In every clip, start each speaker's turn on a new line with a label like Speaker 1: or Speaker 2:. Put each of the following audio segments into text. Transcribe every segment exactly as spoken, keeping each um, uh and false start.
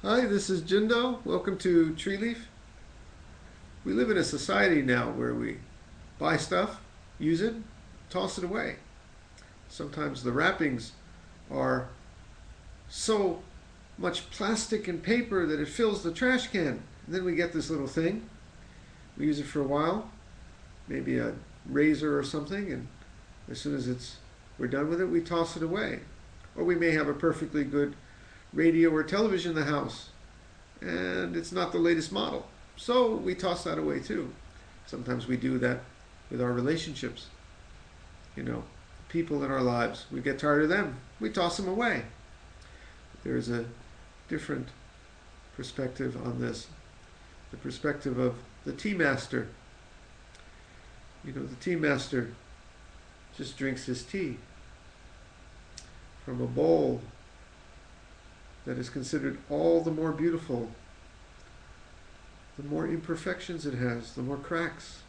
Speaker 1: Hi, this is Jindo. Welcome to Tree Leaf. We live in a society now where we buy stuff, use it, toss it away. Sometimes the wrappings are so much plastic and paper that it fills the trash can. And then we get this little thing. We use it for a while, maybe a razor or something, and as soon as it's we're done with it, we toss it away. Or we may have a perfectly good radio or television in the house, and it's not the latest model. So we toss that away too. Sometimes we do that with our relationships. You know, people in our lives, we get tired of them, we toss them away. There's a different perspective on this. The perspective of the tea master. You know, the tea master just drinks his tea from a bowl that is considered all the more beautiful. The more imperfections it has, the more cracks.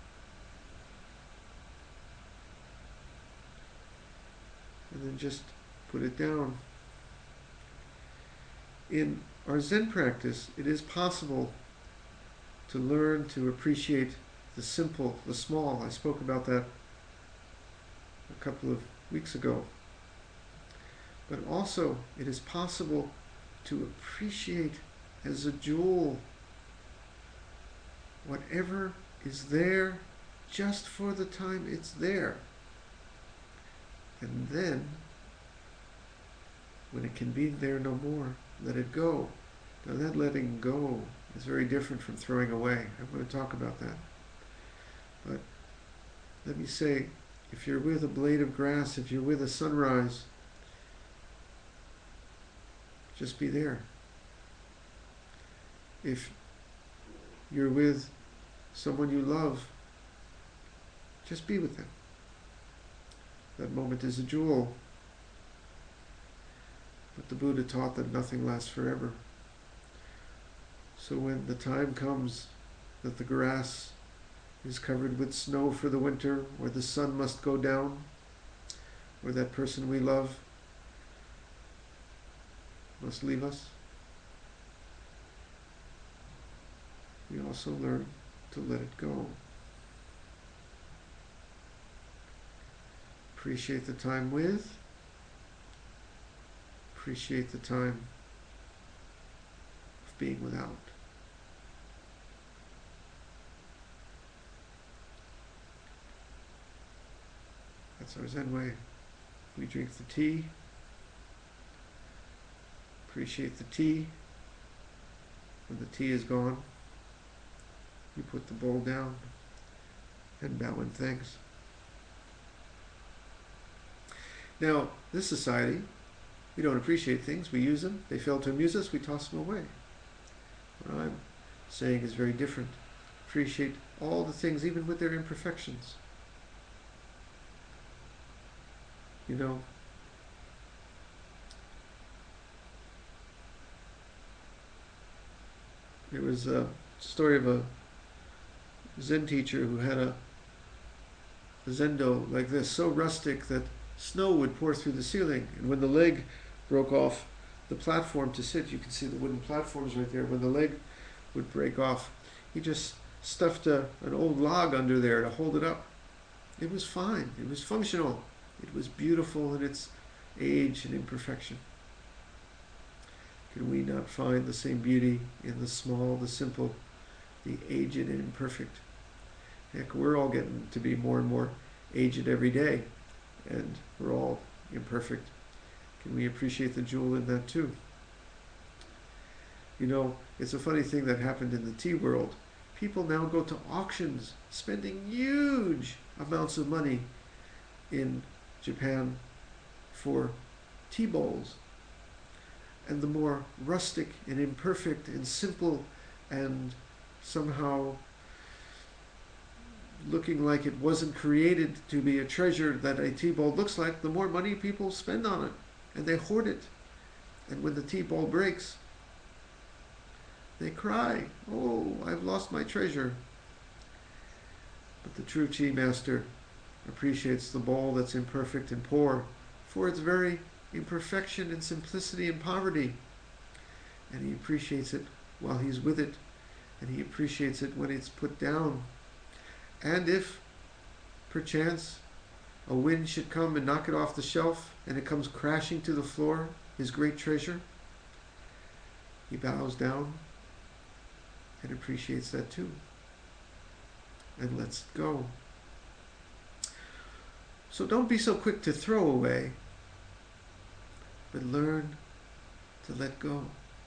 Speaker 1: And then just put it down. In our Zen practice, it is possible to learn to appreciate the simple, the small. I spoke about that a couple of weeks ago. But also, it is possible to appreciate as a jewel whatever is there just for the time it's there. And then, when it can be there no more, let it go. Now that letting go is very different from throwing away. I'm going to talk about that. But let me say, if you're with a blade of grass, if you're with a sunrise, just be there. If you're with someone you love, just be with them. That moment is a jewel. But the Buddha taught that nothing lasts forever. So when the time comes that the grass is covered with snow for the winter, or the sun must go down, or that person we love must leave us, we also learn to let it go. Appreciate the time with, appreciate the time of being without. That's our Zen way. We drink the tea, appreciate the tea. When the tea is gone, you put the bowl down and bow in thanks. Now, this society, we don't appreciate things. We use them. They fail to amuse us. We toss them away. What I'm saying is very different. Appreciate all the things, even with their imperfections. You know, there was a story of a Zen teacher who had a, a zendo like this, so rustic that snow would pour through the ceiling. And when the leg broke off the platform to sit, you can see the wooden platforms right there, when the leg would break off, he just stuffed a, an old log under there to hold it up. It was fine. It was functional. It was beautiful in its age and imperfection. Can we not find the same beauty in the small, the simple, the aged and imperfect? Heck, we're all getting to be more and more aged every day, and we're all imperfect. Can we appreciate the jewel in that too? You know, it's a funny thing that happened in the tea world. People now go to auctions, spending huge amounts of money in Japan for tea bowls. And the more rustic and imperfect and simple and somehow looking like it wasn't created to be a treasure that a tea bowl looks like, the more money people spend on it. And they hoard it. And when the tea bowl breaks, they cry, "Oh, I've lost my treasure." But the true tea master appreciates the bowl that's imperfect and poor for its very imperfection and simplicity and poverty. and he appreciates it while he's with it, and he appreciates it when it's put down. And if, perchance, a wind should come and knock it off the shelf, and it comes crashing to the floor, his great treasure, he bows down and appreciates that too, and lets it go. So don't be so quick to throw away, but learn to let go.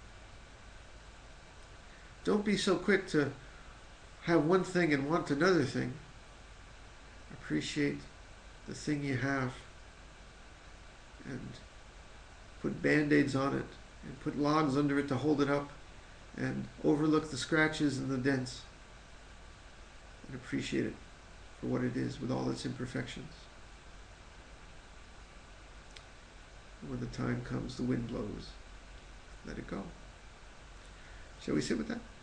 Speaker 1: Don't be so quick to have one thing and want another thing. Appreciate the thing you have and put band-aids on it and put logs under it to hold it up and overlook the scratches and the dents and appreciate it for what it is with all its imperfections. And when the time comes, the wind blows, let it go. Shall we sit with that?